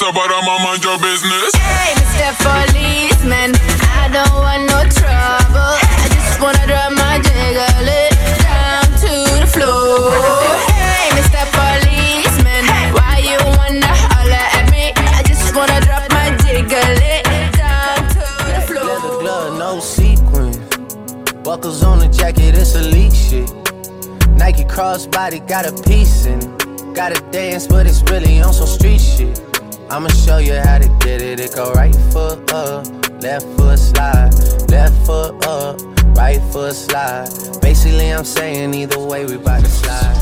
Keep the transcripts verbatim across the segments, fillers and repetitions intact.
sister, but I'ma mind your business. Hey, Mister Policeman, I don't want no trouble. I just wanna drop my jiggle it down to the floor. Hey, Mister Policeman, why you wanna holler at me? I just wanna drop my jiggle it down to the floor. Leather glove, no sequin. Buckles on the jacket, it's elite shit. Nike crossbody got a piece in it. Gotta dance, but it's really on some street shit. I'ma show you how to get it. It go right foot up, left foot slide, left foot up, right foot slide. Basically, I'm saying either way, we bout to slide.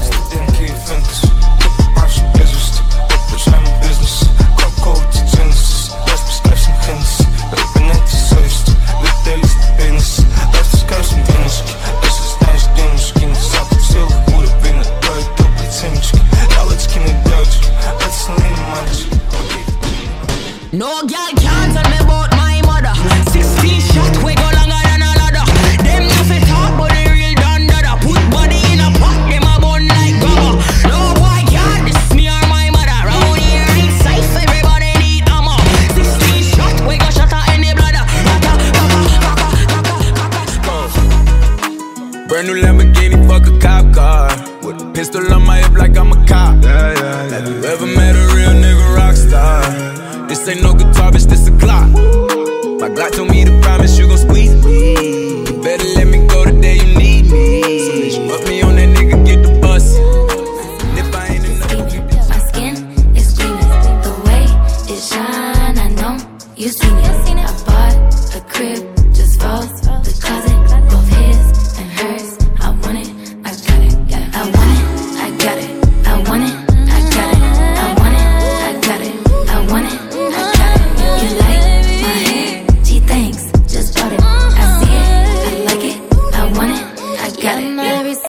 No girl can't tell me about my mother. Sixteen shot, we go longer than a ladder. Them nothing talk, but they real done dada. Put body in a pot, them a bun like grabber. No boy can't diss me or my mother. Round here it's safe, everybody need ammo. Sixteen shot, we go shot at any bladder. Brand new Lamborghini, fuck a cop car. With a pistol on my hip like I'm a cop. Yeah, yeah, yeah. Have you ever met a real nigga rock star? This ain't no guitar, bitch, this a Glock. My Glock told me